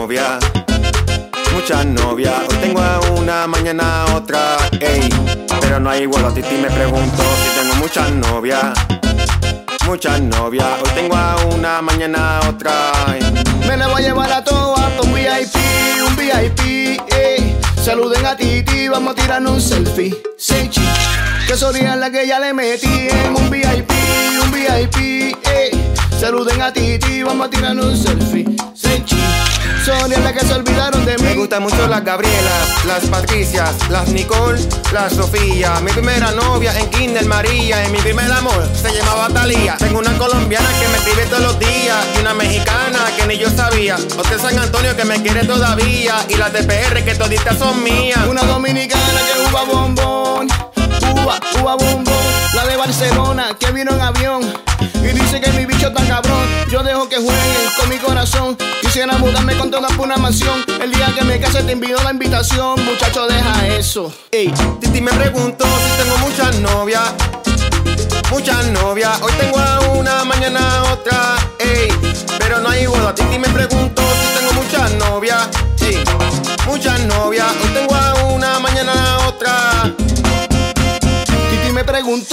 novias, muchas novias. Hoy tengo a una, mañana a otra, ey. Pero no hay igual, a Titi me pregunto si tengo muchas novias, muchas novias. Hoy tengo a una, mañana a otra, ey. Me la voy a llevar a todas pa' un VIP, ey. Saluden a Titi, vamos a tirarnos un selfie. Sechi, que sonría la que ya le metí en un VIP, ey. Saluden a Titi, vamos a tirarnos un selfie. Sechi, Sonia la que se olvidaron de mí. Me gustan mucho las Gabrielas, las Patricias, las Nicole, las Sofía. Mi primera novia en Kinder María. En mi primer amor se llamaba Talía. Tengo una colombiana que me escribe todos los días y una mexicana que ni yo sabía. Otra de San Antonio que me quiere todavía y las de PR que toditas son mías. Una dominicana que uva bombón, uva bombón. La de Barcelona que vino en avión y dice que mi bicho está cabrón. Yo dejo que jueguen con mi corazón. Quisiera mudarme con toda por una mansión. El día que me case te envío la invitación. Muchacho, deja eso. Ey, Titi me preguntó si tengo muchas novias, muchas novias. Hoy tengo a una, mañana a otra, ey. Pero no hay boda. Titi me preguntó si tengo muchas novias, ey. Muchas novias. Hoy tengo a una, mañana a otra. Titi me preguntó,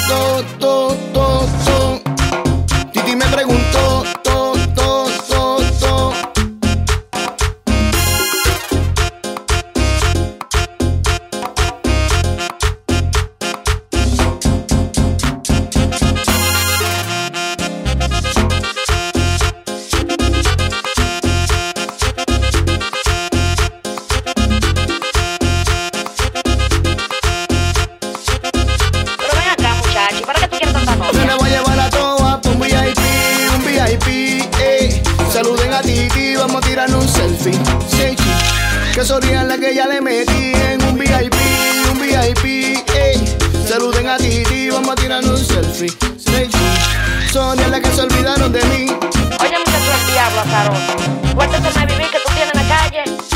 Titi me preguntó, saluden a Titi, vamos a tirarnos un selfie. Sechi, que sonría la que ya le metí en un VIP, ey. Saluden a Titi, vamos a tirarnos un selfie. Sechi, Sonia la que se olvidaron de mí. Oye, muchacho, el diablo, azaroso. Cuéntate a vivir que tú tienes en la calle.